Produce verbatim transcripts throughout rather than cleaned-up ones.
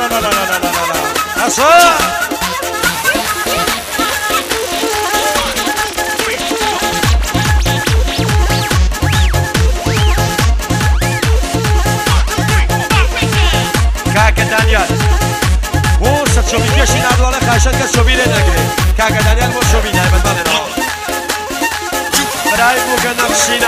لا لا لا لا لا لا أصلا كاكا دانيال بو ستشوبي كيشي نادو على خاشن كشوبي لنقري كاكا دانيال بو شوبي دايما بالنا براي بو كنقشينا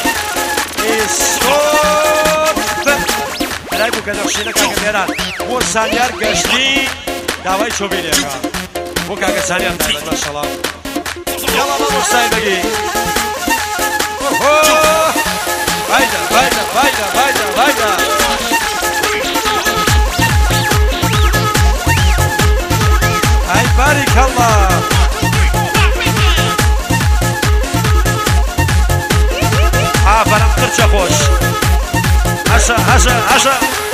اسكوت براي بو كنقشينا كاكا ديران بو سانيار قشتي داوي شوبي ليكا بو كاكا سانيار دايما ما شاء الله يلا بابو سايبقي فايدة فايدة فايدة فايدة فايدة هاي بارك الله ها برام قرچه خوش هشا هشا هشا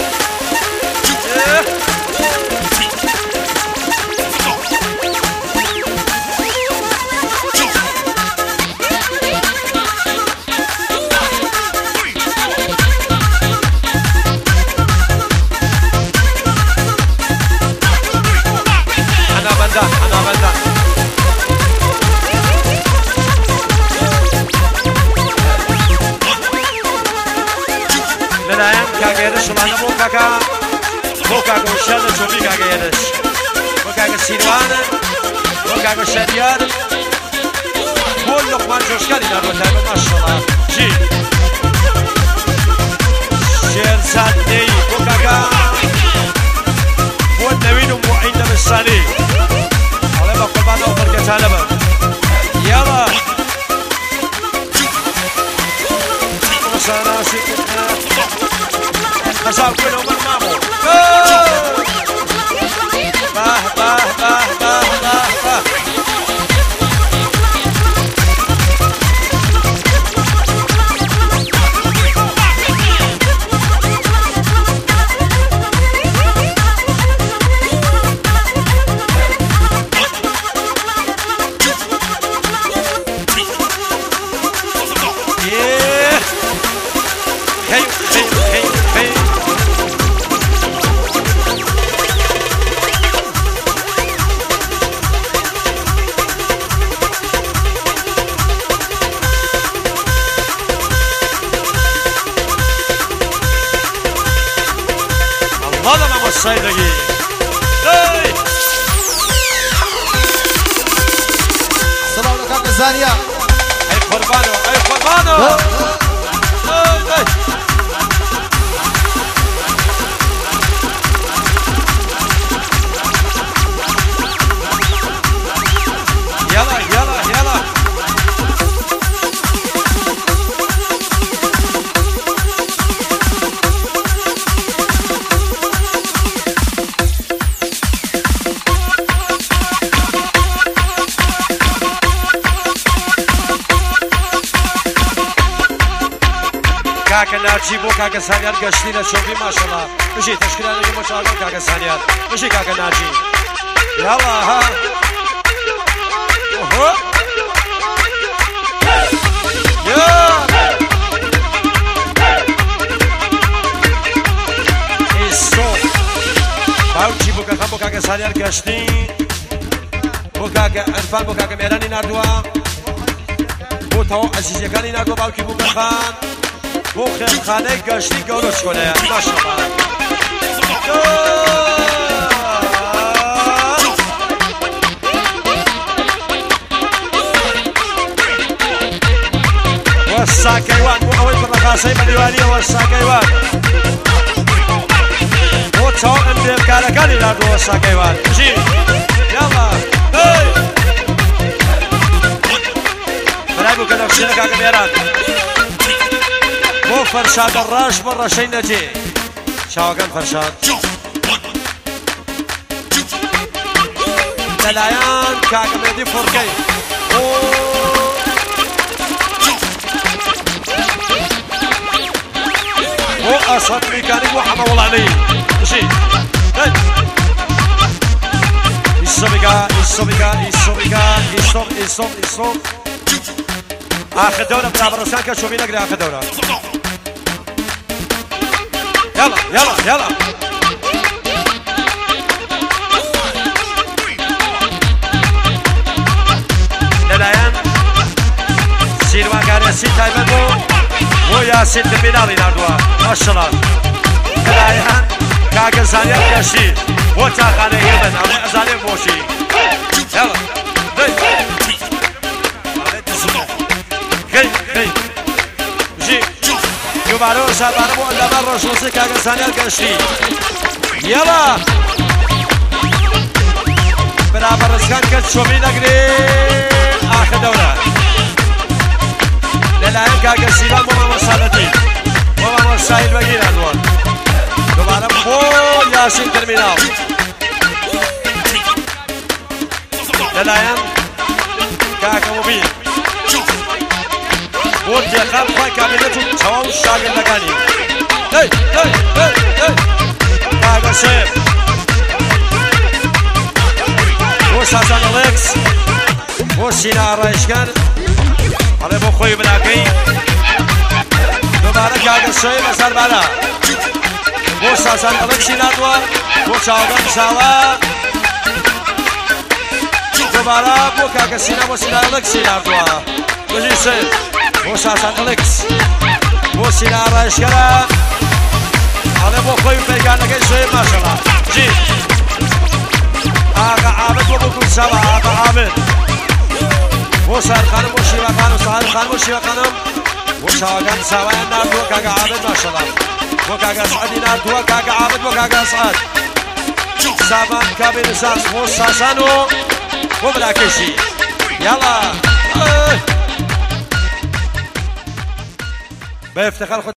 شلانه بو کاکا بو کاکا شاده چوبی کاکا یادش بو کاکا سیروانه بو کاکا شریار بو لقمان جوشکاری نارو تایبه ماشالله جی شیرزاد نی بو کاکا بو نوین و معین بالسالی حالا با قربان او فرقه طالبه یالا مساناسی خشاب كله ومرمامه باه باه باه باه باه باه والله ما مصيدقي اي سلام عليكم زانيا اي قربانو اي قربانو اي اي يلا يلا يلا كاكا ناجي بو كاكا سانيار قشتينا شوفي ما شاء الله مشي تشكيلة نجي ما شاء الله كاكا سانيار مشي كاكا ناجي يلا ها اوهو يا الصوت باوتشي بو كاكا بو كاكا سانيار قشتي بو كاكا انفال بو كاكا ميراني ناردوا بو تاو عزيزي كاني ناردوا باوكي بو كاخان بو خیمخانه گشتی گروش کنه ماشاءالله والساكيوان بو اول بالرخاصي باليوانية والساكيوان بو تاو امدير كاركاني لاردو والساكيوان جي يلا هاي بلاي بو كده بشينك اقا ميران بو فرشاد الراش مرة شي نجي شاوكان فرشاد دلايان كاكا ميدي فوركي بو أصد ميكانيك وحما والله علي مشي هاي السوبيكا السوبيكا السوبيكا السوب السوب السوب آخر دورة بلعب روسان كشوفي نقري آخر دورة يلا يلا يلا یاسین تایبەت بۆ بۆ یاسین ترمیناڵی نردووە ماشەڵڵا لەلایەن کاکە زانیار گەشتی بۆ تاقانەی هێبن ئەڵێ ئەزانێ بۆشی یاڵا دەی گەی گەی بژی دووبارەوە شاربانە بۆ ئەندامە ڕۆژنووسی کاکە زانیار گەشتی یاڵا برابر ڕزگان کرد شۆمی نەگرێ ئاخە دەورە لەلایەن کاکە سیران بۆ مامۆستالەتی بۆ مامۆستایی بەگیر هەردووە دووبارە بۆ یاسین ترمیناڵ لەلایەن کاکە مبین بۆ دێقان خوای کابینەت و تەواو شاگردەکانی هەی هەی هەی هەی کاکە سێر بۆ ساسان ئەلێکس بۆ سینا ئاڕایشکار ئەڵێ بۆ خۆی بناکەی دووبارە کاکە سێر بە سەربارە بۆ ساسان ئەلێکسی ناتوە بۆ چاوەکان ساڵە دووبارە بۆ کاکە سینا بۆ سینا ئەلێکسی ناتوە بژی سێر بۆ ساسان ئەلێکس بۆ سینا ئاڕایشکارە ئەڵێ بۆ خۆی پەیگانەکەی سێر ماشەڵڵا جی آقا عابد و بکن سوا آقا عابد بۆ سار خانم بۆ شیوا خانم سهار خانم بۆ شیوا خانم بۆ چاوەکان ساوایان نردووە کاکە عابد ماشەڵڵا بۆ کاکە سعەدی نردووە کاکە عابد بۆ کاکە سعەد سامان کابێ نساس بۆ ساسان و بۆ بلاکەشی یاڵا بە افتخار